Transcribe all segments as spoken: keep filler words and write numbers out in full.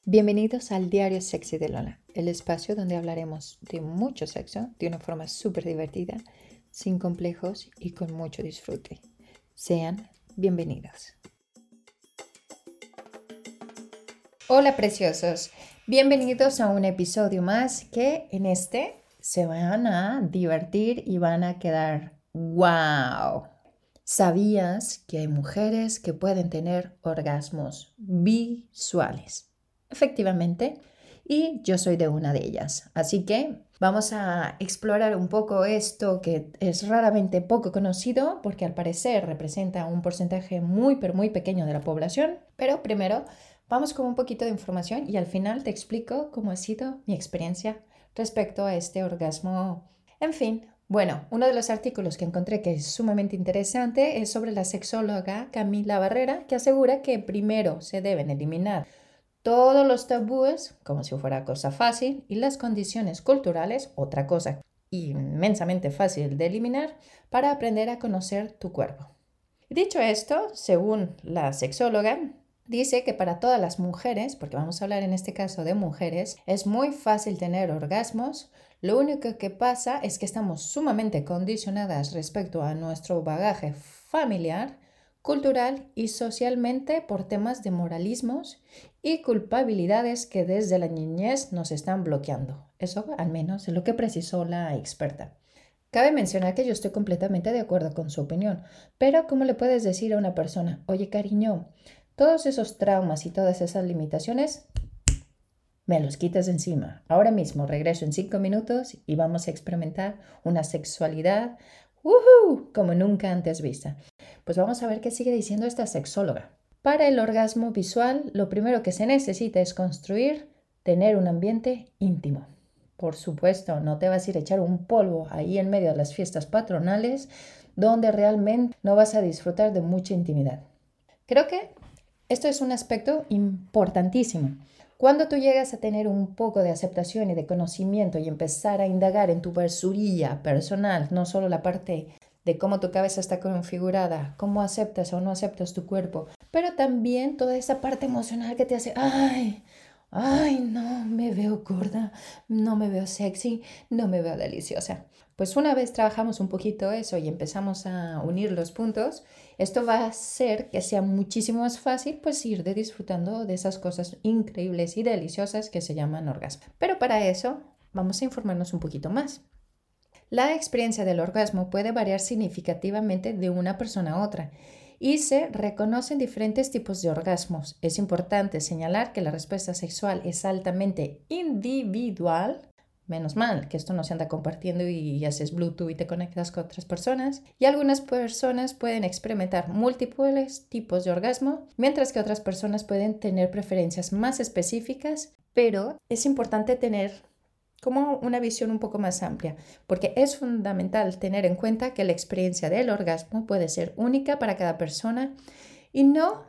Bienvenidos al Diario Sexy de Lola, el espacio donde hablaremos de mucho sexo de una forma súper divertida, sin complejos y con mucho disfrute. Sean bienvenidos. Hola preciosos, bienvenidos a un episodio más que en este se van a divertir y van a quedar wow. ¿Sabías que hay mujeres que pueden tener orgasmos visuales? Efectivamente, y yo soy de una de ellas. Así que vamos a explorar un poco esto que es raramente poco conocido porque al parecer representa un porcentaje muy pero muy pequeño de la población. Pero primero vamos con un poquito de información y al final te explico cómo ha sido mi experiencia respecto a este orgasmo. En fin, bueno, uno de los artículos que encontré que es sumamente interesante es sobre la sexóloga Camila Barrera, que asegura que primero se deben eliminar todos los tabúes, como si fuera cosa fácil, y las condiciones culturales, otra cosa inmensamente fácil de eliminar, para aprender a conocer tu cuerpo. Dicho esto, según la sexóloga, dice que para todas las mujeres, porque vamos a hablar en este caso de mujeres, es muy fácil tener orgasmos. Lo único que pasa es que estamos sumamente condicionadas respecto a nuestro bagaje familiar, cultural y socialmente por temas de moralismos y culpabilidades que desde la niñez nos están bloqueando. Eso al menos es lo que precisó la experta. Cabe mencionar que yo estoy completamente de acuerdo con su opinión, pero ¿cómo le puedes decir a una persona, oye cariño, todos esos traumas y todas esas limitaciones, me los quitas de encima? Ahora mismo regreso en cinco minutos y vamos a experimentar una sexualidad ¡woohoo! Como nunca antes vista. Pues vamos a ver qué sigue diciendo esta sexóloga. Para el orgasmo visual, lo primero que se necesita es construir, tener un ambiente íntimo. Por supuesto, no te vas a ir a echar un polvo ahí en medio de las fiestas patronales donde realmente no vas a disfrutar de mucha intimidad. Creo que esto es un aspecto importantísimo. Cuando tú llegas a tener un poco de aceptación y de conocimiento y empezar a indagar en tu versurilla personal, no solo la parte de cómo tu cabeza está configurada, cómo aceptas o no aceptas tu cuerpo, pero también toda esa parte emocional que te hace, ay, ay, no me veo gorda, no me veo sexy, no me veo deliciosa. Pues una vez trabajamos un poquito eso y empezamos a unir los puntos, esto va a hacer que sea muchísimo más fácil pues ir de disfrutando de esas cosas increíbles y deliciosas que se llaman orgasmo. Pero para eso vamos a informarnos un poquito más. La experiencia del orgasmo puede variar significativamente de una persona a otra y se reconocen diferentes tipos de orgasmos. Es importante señalar que la respuesta sexual es altamente individual. Menos mal que esto no se anda compartiendo y haces Bluetooth y te conectas con otras personas. Y algunas personas pueden experimentar múltiples tipos de orgasmo, mientras que otras personas pueden tener preferencias más específicas, pero es importante tener como una visión un poco más amplia, porque es fundamental tener en cuenta que la experiencia del orgasmo puede ser única para cada persona y no,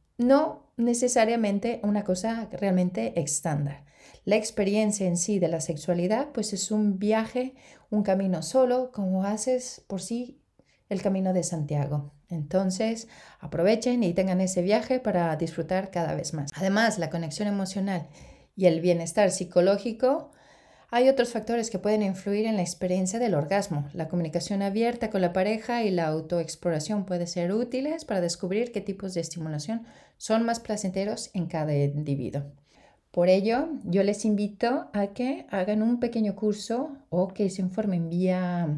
no necesariamente una cosa realmente estándar. La experiencia en sí de la sexualidad pues es un viaje, un camino solo, como haces por sí el camino de Santiago. Entonces aprovechen y tengan ese viaje para disfrutar cada vez más. Además, la conexión emocional y el bienestar psicológico. Hay otros factores que pueden influir en la experiencia del orgasmo. La comunicación abierta con la pareja y la autoexploración pueden ser útiles para descubrir qué tipos de estimulación son más placenteros en cada individuo. Por ello, yo les invito a que hagan un pequeño curso o que se informen vía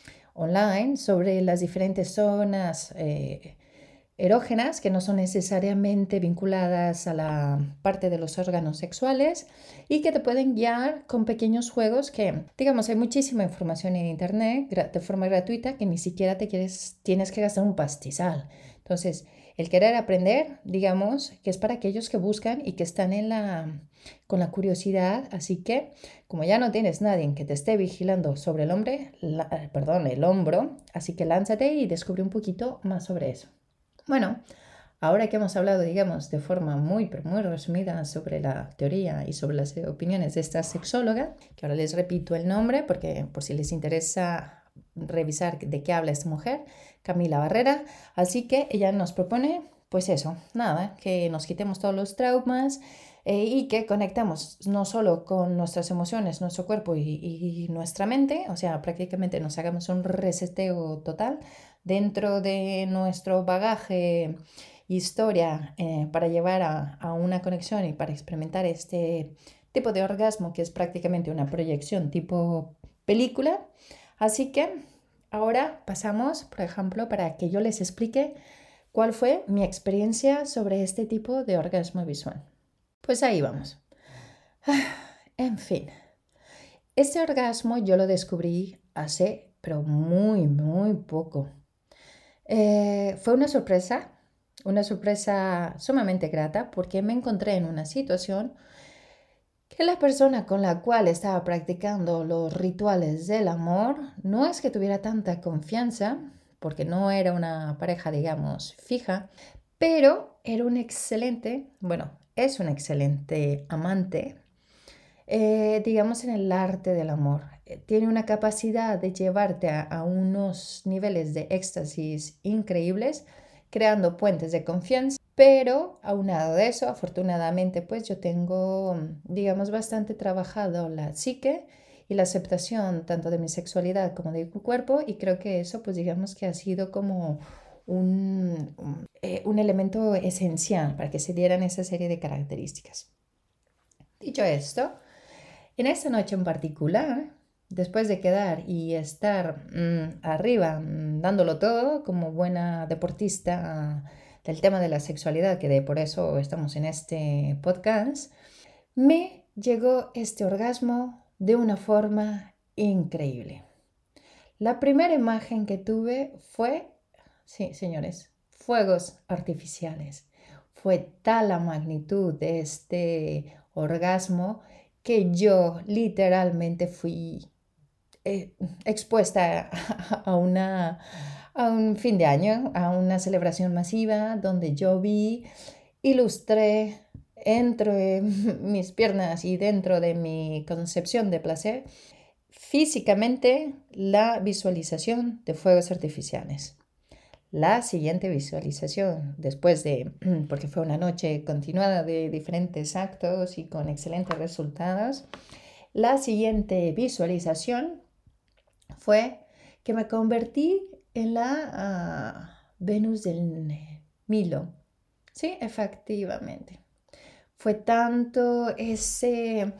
online sobre las diferentes zonas eh, erógenas que no son necesariamente vinculadas a la parte de los órganos sexuales y que te pueden guiar con pequeños juegos que, digamos, hay muchísima información en internet de forma gratuita que ni siquiera te quieres, tienes que gastar un pastizal. Entonces, el querer aprender, digamos, que es para aquellos que buscan y que están en la, con la curiosidad. Así que, como ya no tienes nadie que te esté vigilando sobre el hombre, la, perdón, el hombro, así que lánzate y descubre un poquito más sobre eso. Bueno, ahora que hemos hablado, digamos, de forma muy, pero muy resumida sobre la teoría y sobre las opiniones de esta sexóloga, que ahora les repito el nombre porque por si les interesa revisar de qué habla esta mujer, Camila Barrera. Así que ella nos propone pues eso, nada, que nos quitemos todos los traumas eh, y que conectamos no solo con nuestras emociones, nuestro cuerpo y, y nuestra mente, o sea, prácticamente nos hagamos un reseteo total dentro de nuestro bagaje, historia, eh, para llevar a, a una conexión y para experimentar este tipo de orgasmo que es prácticamente una proyección tipo película. Así que ahora pasamos, por ejemplo, para que yo les explique cuál fue mi experiencia sobre este tipo de orgasmo visual. Pues ahí vamos. En fin, este orgasmo yo lo descubrí hace, pero muy, muy poco. Eh, fue una sorpresa, una sorpresa sumamente grata porque me encontré en una situación que la persona con la cual estaba practicando los rituales del amor no es que tuviera tanta confianza, porque no era una pareja, digamos, fija, pero era un excelente, bueno, es un excelente amante, eh, digamos, en el arte del amor. Eh, Tiene una capacidad de llevarte a, a unos niveles de éxtasis increíbles, creando puentes de confianza. Pero aunado de eso, afortunadamente, pues yo tengo, digamos, bastante trabajado la psique y la aceptación tanto de mi sexualidad como de mi cuerpo, y creo que eso, pues digamos que ha sido como un, un, eh, un elemento esencial para que se dieran esa serie de características. Dicho esto, en esta noche en particular, después de quedar y estar mmm, arriba, mmm, dándolo todo como buena deportista del tema de la sexualidad, que de por eso estamos en este podcast, me llegó este orgasmo de una forma increíble. La primera imagen que tuve fue, sí, señores, fuegos artificiales. Fue tal la magnitud de este orgasmo que yo literalmente fui eh, expuesta a, una, a un fin de año, a una celebración masiva donde yo vi, ilustré entre mis piernas y dentro de mi concepción de placer físicamente la visualización de fuegos artificiales. La siguiente visualización, después de, porque fue una noche continuada de diferentes actos y con excelentes resultados, la siguiente visualización fue que me convertí en la uh, Venus del Milo. Sí, efectivamente. Fue tanto ese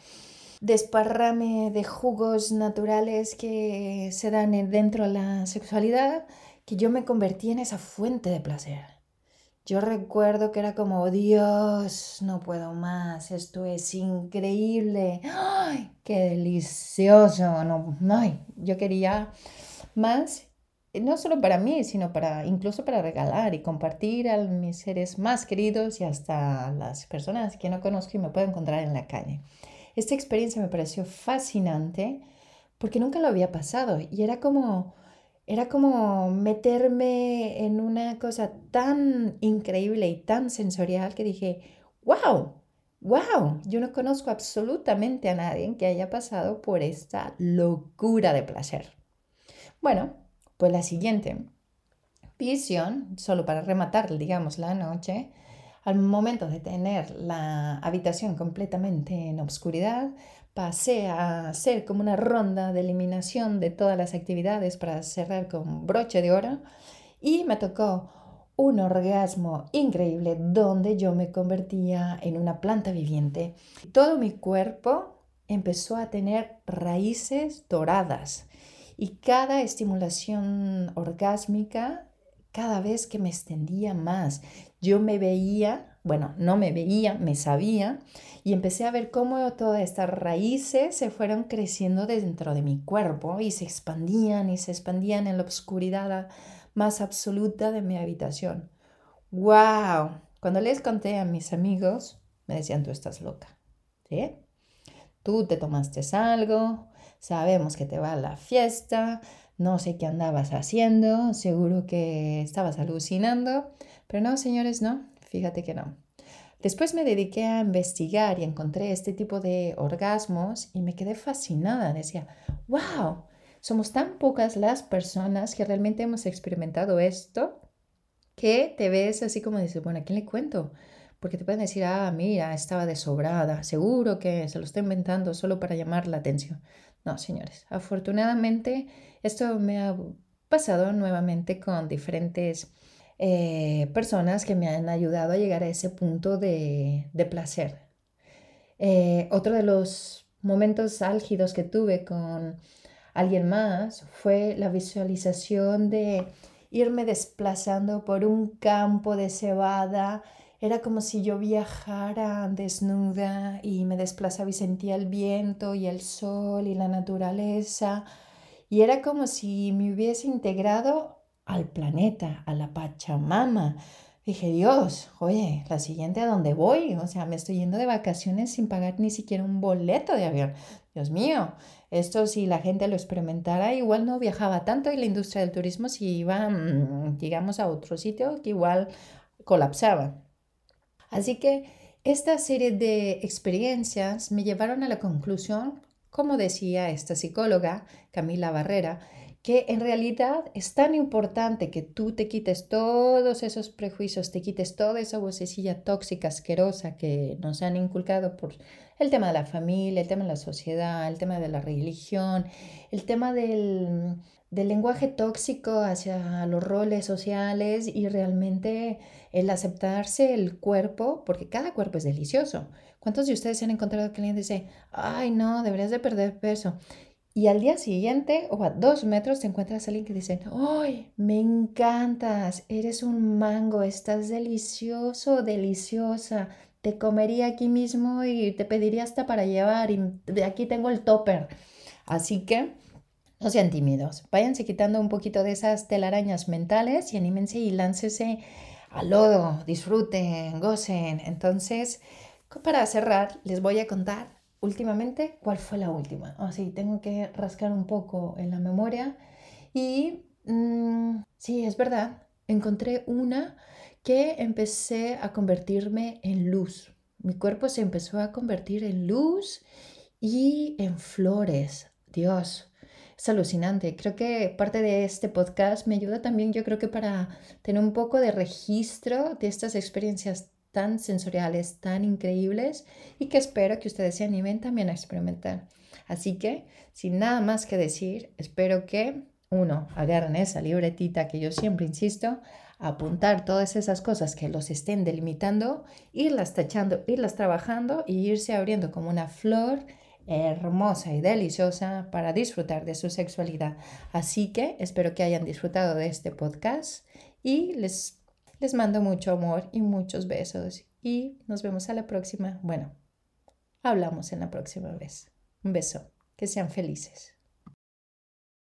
desparrame de jugos naturales que se dan dentro de la sexualidad que yo me convertí en esa fuente de placer. Yo recuerdo que era como, Dios, no puedo más, esto es increíble, ¡ay, qué delicioso! No, ay, yo quería más, no solo para mí, sino para incluso para regalar y compartir a mis seres más queridos y hasta las personas que no conozco y me puedo encontrar en la calle. Esta experiencia me pareció fascinante porque nunca lo había pasado y era como era como meterme en una cosa tan increíble y tan sensorial que dije, wow, wow, yo no conozco absolutamente a nadie que haya pasado por esta locura de placer. Bueno, pues la siguiente visión, solo para rematar, digamos, la noche, al momento de tener la habitación completamente en obscuridad, pasé a hacer como una ronda de eliminación de todas las actividades para cerrar con broche de oro y me tocó un orgasmo increíble donde yo me convertía en una planta viviente. Todo mi cuerpo empezó a tener raíces doradas y cada estimulación orgásmica, cada vez que me extendía más, yo me veía, bueno, no me veía, me sabía, y empecé a ver cómo todas estas raíces se fueron creciendo dentro de mi cuerpo y se expandían y se expandían en la oscuridad más absoluta de mi habitación. ¡Wow! Cuando les conté a mis amigos, me decían, tú estás loca, ¿sí? Tú te tomaste algo, sabemos que te va a la fiesta, no sé qué andabas haciendo, seguro que estabas alucinando, pero no, señores, no, fíjate que no. Después me dediqué a investigar y encontré este tipo de orgasmos y me quedé fascinada. Decía, wow, somos tan pocas las personas que realmente hemos experimentado esto que te ves así como dices, bueno, ¿a quién le cuento? Porque te pueden decir, ah, mira, estaba desobrada, seguro que se lo está inventando solo para llamar la atención. No, señores, afortunadamente esto me ha pasado nuevamente con diferentes eh, personas que me han ayudado a llegar a ese punto de, de placer. Eh, otro de los momentos álgidos que tuve con alguien más fue la visualización de irme desplazando por un campo de cebada. Era como si yo viajara desnuda y me desplazaba y sentía el viento y el sol y la naturaleza. Y era como si me hubiese integrado al planeta, a la Pachamama. Dije, Dios, oye, la siguiente a dónde voy, o sea, me estoy yendo de vacaciones sin pagar ni siquiera un boleto de avión. Dios mío, esto si la gente lo experimentara, igual no viajaba tanto y la industria del turismo si iba, mm, digamos, a otro sitio que igual colapsaba. Así que esta serie de experiencias me llevaron a la conclusión, como decía esta psicóloga, Camila Barrera, que en realidad es tan importante que tú te quites todos esos prejuicios, te quites toda esa vocecilla tóxica, asquerosa que nos han inculcado por el tema de la familia, el tema de la sociedad, el tema de la religión, el tema del, del lenguaje tóxico hacia los roles sociales y realmente el aceptarse el cuerpo, porque cada cuerpo es delicioso. ¿Cuántos de ustedes se han encontrado que alguien dice, ay no, deberías de perder peso? Y al día siguiente o a dos metros te encuentras a alguien que dice, ¡ay, me encantas! Eres un mango, estás delicioso, deliciosa. Te comería aquí mismo y te pediría hasta para llevar y de aquí tengo el topper. Así que no sean tímidos, váyanse quitando un poquito de esas telarañas mentales y anímense y láncese al lodo, disfruten, gocen. Entonces, para cerrar, les voy a contar últimamente cuál fue la última. Así, tengo que rascar un poco en la memoria y mm, sí, es verdad, encontré una que empecé a convertirme en luz. Mi cuerpo se empezó a convertir en luz y en flores. Dios, es alucinante. Creo que parte de este podcast me ayuda también, yo creo que para tener un poco de registro de estas experiencias tan sensoriales, tan increíbles y que espero que ustedes se animen también a experimentar. Así que, sin nada más que decir, espero que, uno, agarren esa libretita que yo siempre insisto, apuntar todas esas cosas que los estén delimitando, irlas tachando, irlas trabajando y irse abriendo como una flor hermosa y deliciosa para disfrutar de su sexualidad. Así que espero que hayan disfrutado de este podcast y les, les mando mucho amor y muchos besos y nos vemos a la próxima. Bueno, hablamos en la próxima vez. Un beso. Que sean felices.